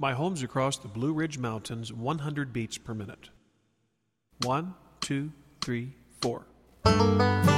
My home's across the Blue Ridge Mountains, 100 beats per minute. 1, 2, 3, 4.